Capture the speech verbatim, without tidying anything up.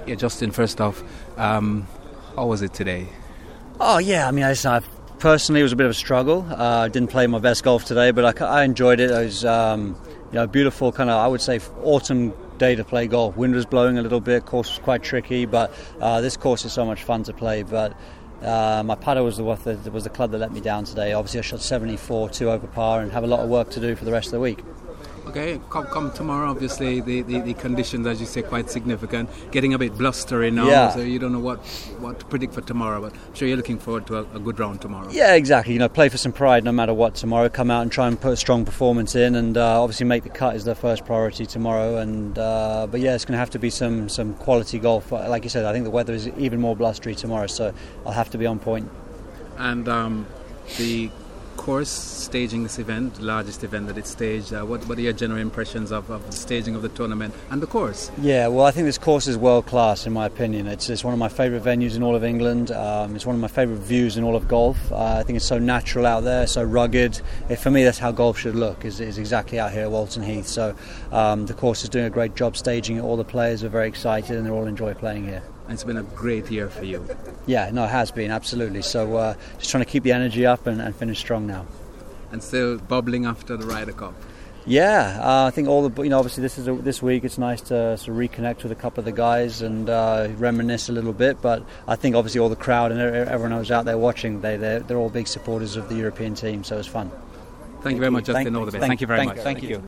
Yeah, Justin, first off, um, how was it today? Oh, yeah, I mean, I, I personally, it was a bit of a struggle. I uh, didn't play my best golf today, but I, I enjoyed it. It was um, you know, beautiful kind of, I would say, autumn day to play golf. Wind was blowing a little bit, course was quite tricky, but uh, this course is so much fun to play. But uh, my putter was the, was the club that let me down today. Obviously, I shot seventy-four, two over par, and have a lot of work to do for the rest of the week. Okay, come, come tomorrow, obviously the, the, the conditions, as you say, quite significant. Getting a bit blustery now, yeah. so you don't know what, what to predict for tomorrow, but I'm sure you're looking forward to a, a good round tomorrow. Yeah, exactly. You know, play for some pride no matter what tomorrow. Come out and try and put a strong performance in, and uh, obviously make the cut is the first priority tomorrow. And uh, But yeah, it's going to have to be some, some quality golf. Like you said, I think the weather is even more blustery tomorrow, so I'll have to be on point. And um, the course staging this event, the largest event that it's staged, uh, what, what are your general impressions of, of the staging of the tournament and the course? Yeah, well, I think this course is world class in my opinion. It's, it's one of my favourite venues in all of England. Um, it's one of my favourite views in all of golf. Uh, I think it's so natural out there, so rugged. It, for me, that's how golf should look, is, is exactly out here at Walton Heath. So um, the course is doing a great job staging it. All the players are very excited and they all enjoy playing here. It's been a great year for you. Yeah, no, it has been, absolutely. So uh, just trying to keep the energy up and, and finish strong now. And still bubbling after the Ryder Cup. Yeah, uh, I think all the you know obviously this is a, this week. It's nice to sort of reconnect with a couple of the guys and uh, reminisce a little bit. But I think obviously all the crowd and everyone who was out there watching, they they're, they're all big supporters of the European team. So it was fun. Thank you very much, Justin. Thank, all the best. Thank, thank you very thank, much. Thank you.